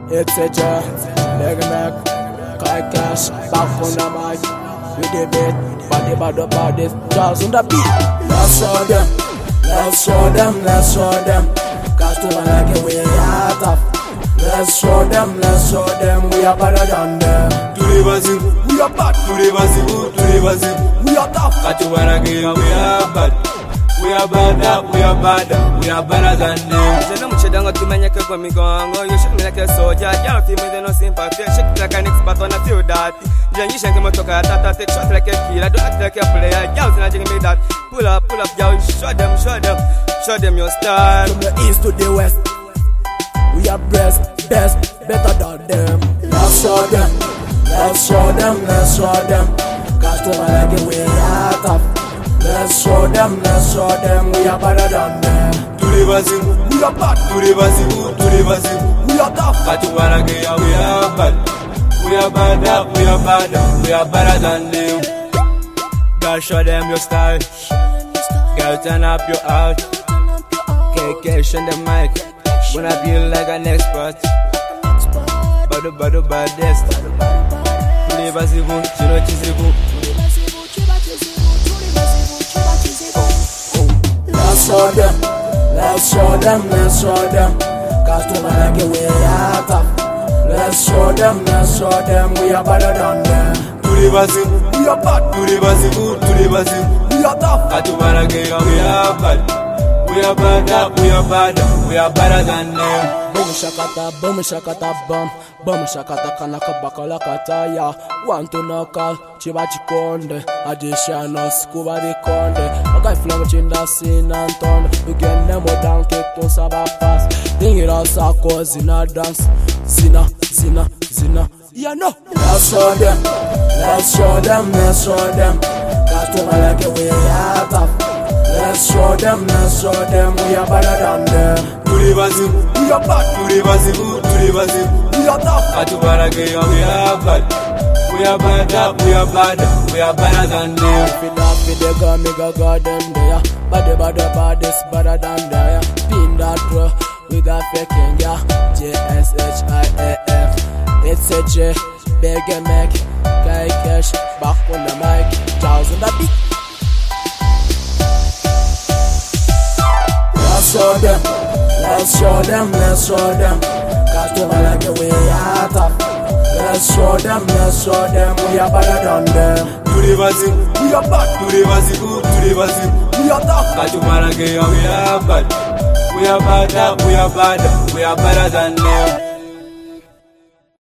It's a jar, leg back, Kai Cash, back on the mic. With the beat, body, jazz on the beat. Let's show them, let's show them, let's show them. Cause to like it, we are tough. Let's show them, we are better than them. To the Brazil, we are bad. To the Brazil, we are tough. Got to wanna get, we are bad. We are bad, we are better than them. Je know much don't to many people me go. You shoot me like a soldier. You feel me, they no sympathy. Shake like an expert on a few that. Then you shank him to tata, take shots like a killer. Don't act like a player. Girls not me that. Pull up, girl. Show them your style. From the east to the west, we are best, better than them. Let's show them. Cause to like it, we are tough. Let's show them, we are better than them. To the Brazil, we are bad. To the Brazil, we are tough. Got to wanna get, we are bad. We are better than them. Girl, show them your style. Girl, turn up your out. KK, on the mic. Wanna be like an expert. Bado, baddest. To the Brazil, chino chizibu. Let's show them. Cause to like it, we are tough. Let's show them, we are better than them. To the Brazil, we are bad. To the Brazil, we are tough. got to wanna get, we are bad. We are better than them. Boom shakata, bum shakata kanaka bakala kataya. Want to knock out chibachi konde, additional scuba di konde. Okay, flam chinda sin and ton. We get them more down, kick to sabah fast. Ding it all sako zina dance, zina. Yeah, no. Let's show them. Cause to like it, we are tough. Let's show them, we are better than them. To the Brazil, we are bad. To the Brazil, we are tough. got to wanna get, we are bad. We are better than them. If it not fit the girl, me go them there. Baddest better than there. Pin that bro, with a faking ya. JSHIAF. It's a J, big Mac, Kai Cash, back on the mic, jazz on the beat. Let's show them. Cause to like it, we are tough. Let's show them, we are better than them. To the Brazil, we are bad. To the Brazil, we are tough. got to wanna get, we are bad. We are better than them.